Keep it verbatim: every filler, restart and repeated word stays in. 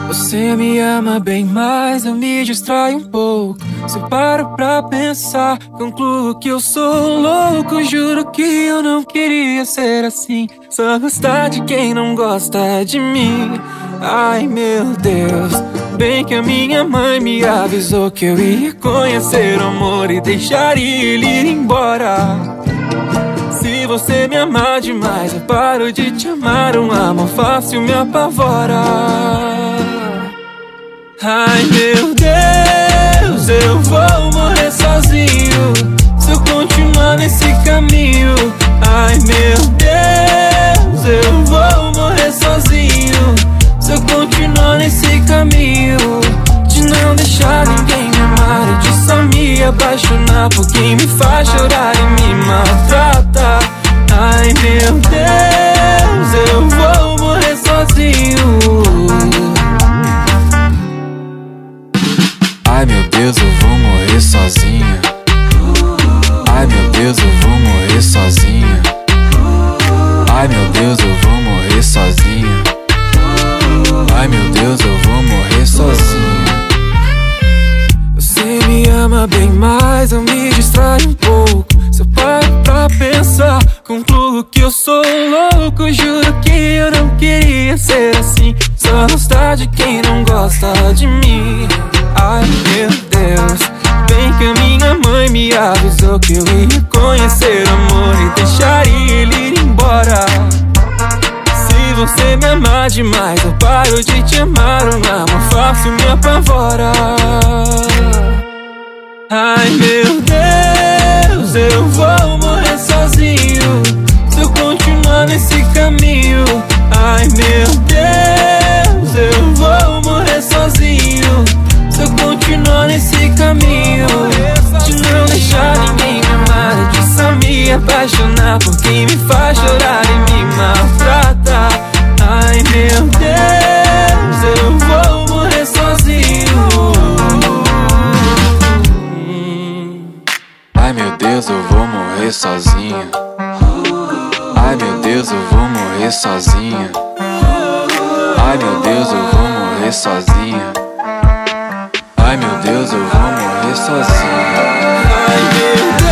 Você me ama bem, mas eu me distraio um pouco. Se paro pra pensar, concluo que eu sou louco. Juro que eu não queria ser assim, só gostar de quem não gosta de mim. Ai meu Deus, bem que a minha mãe me avisou que eu ia conhecer o amor e deixaria ele ir embora. Se você me amar demais, eu paro de te amar. Um amor fácil me apavora. Ai meu Deus, eu vou morrer sozinho se eu continuar nesse caminho. Ai meu Deus, eu vou morrer sozinho se eu continuar nesse caminho. De não deixar ninguém me amar e de só me apaixonar por quem me faz chorar e me maltrata. Ai meu Deus, eu vou morrer sozinho. Ai meu Deus, eu vou morrer sozinho. Ai meu Deus, eu vou morrer sozinho. Ai meu Deus, eu vou morrer sozinho. Ai meu Deus, eu vou morrer sozinho. Você me ama bem, mas eu me distraio um pouco. Se eu paro pra pensar, concluo que eu sou louco. Juro que eu não queria ser assim, só gostar de quem não gosta de mim. Ai meu Deus, bem que a minha mãe me avisou que eu ia conhecer o amor e deixaria ele ir embora. Se você me amar demais, eu paro de te amar. Um amor fácil me apavora. Ai meu Deus, eu vou morrer sozinho se eu continuar nesse caminho. Ai meu Deus, eu vou morrer sozinho se eu continuar nesse caminho. De não deixar ninguém me amar, de só me apaixonar por quem me faz chorar e me maltrata. Ai meu Deus, eu vou morrer sozinho. Ai meu Deus, eu vou morrer sozinho. Ai meu Deus, eu vou morrer sozinho. Ai meu Deus, eu vou morrer sozinho. Ai meu Deus, eu vou morrer sozinho. Ai meu Deus.